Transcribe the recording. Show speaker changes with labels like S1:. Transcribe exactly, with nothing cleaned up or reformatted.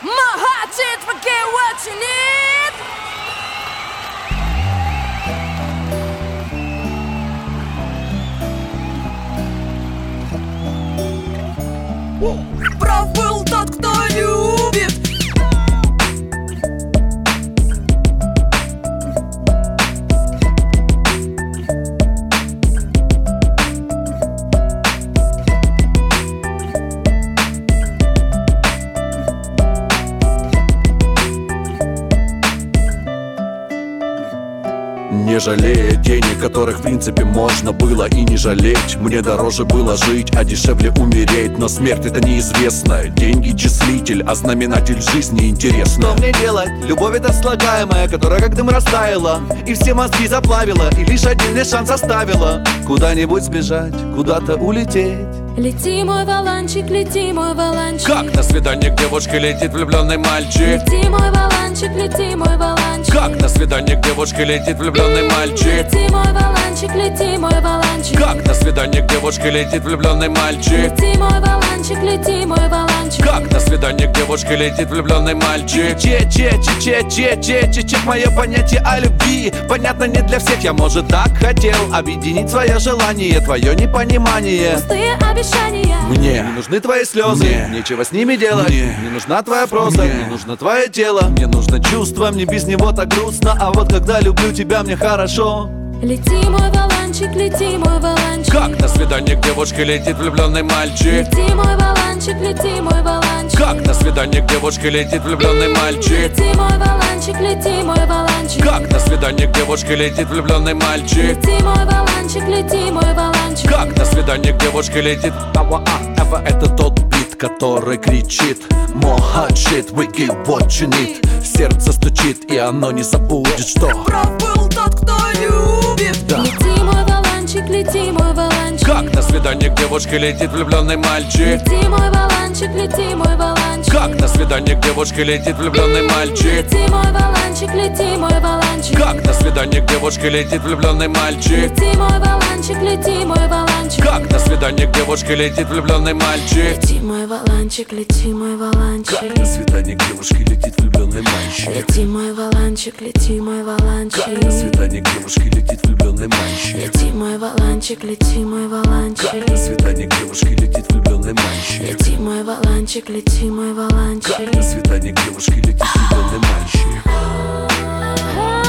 S1: My heart did forget what you need. Прав был тот, кто любит.
S2: Не жалея денег, которых в принципе можно было и не жалеть. Мне дороже было жить, а дешевле умереть. Но смерть это неизвестно. Деньги числитель, а знаменатель жизни интересно.
S3: Что мне делать? Любовь это слагаемая, которая как дым растаяла и все мозги заплавила, и лишь один лишь шанс оставила. Куда-нибудь сбежать, куда-то улететь.
S4: Лети, мой валанчик, лети, мой валанчик.
S2: Как на свидание к девушке летит влюбленный мальчик.
S4: Лети, мой валанчик, лети, мой валанчик.
S2: Как на свидание к девушке летит влюбленный мальчик.
S4: Лети, мой валанчик, лети, мой валанчик.
S2: Как на свидание к девушке летит влюбленный мальчик.
S4: Лети, мой валанчик, лети, мой валанчик.
S2: Как на свидание к девушке летит влюбленный мальчик.
S3: Че-че-че-че-че-че-че мое понятие о любви понятно не для всех, я может так хотел объединить свое желание, твое непонимание.
S4: Пустые обещания.
S2: Мне
S3: Не нужны твои слезы,
S2: Мне.
S3: нечего с ними делать.
S2: Мне.
S3: Не нужна твоя проза,
S2: Мне.
S3: не нужно твое тело. Мне нужно чувство, мне без него так грустно. А вот когда люблю тебя, мне хорошо.
S4: Лети, мой валанчик, лети, мой валанчик.
S2: Как на свидание к девушке летит влюбленный мальчик.
S4: Лети, мой валанчик, лети, мой валанчик.
S2: Как на свидание к девушке летит влюбленный мальчик.
S4: Лети, мой валанчик, лети, мой валанчик.
S2: Как на свидание к девушке летит влюбленный мальчик.
S4: Лети, мой валанчик, лети, мой валанчик.
S2: Как на свидание к девушке летит. Ава, а, ава, это тот бит, который кричит more hot shit, we give what you need. Сердце стучит, и оно не забудет, что
S1: Прав был тот, кто любит.
S2: да.
S4: Лети, мой валанчик, лети, мой валанчик.
S2: Как на свидание к девушке летит влюбленный мальчик.
S4: Лети, мой валанчик, лети, мой валанчик.
S2: Как на свидание к девушке летит влюбленный мальчик.
S4: Лети, мой валанчик, лети, мой валанчик.
S2: Как на свидание к девушке летит влюбленный мальчик.
S4: Лети, мой валанчик, лети, мой валанчик.
S2: Как на свидание к девушке летит влюбленный мальчик.
S4: Лети, мой валанчик, лети, мой валанчик.
S2: Как на свидание к девушке летит влюбленный мальчик.
S4: Лети, мой валанчик, лети, мой валанчик.
S2: Как на свидание к девушке летит влюбленный мальчик.
S4: Лети, мой валанчик, лети, мой валанчик.
S2: Как на свидание к девушке летит влюбленный мальчик.
S4: Лети, мой валанчик, лети, мой валанчик.
S2: Как на свидание к девушке летит влюбленный мальчик.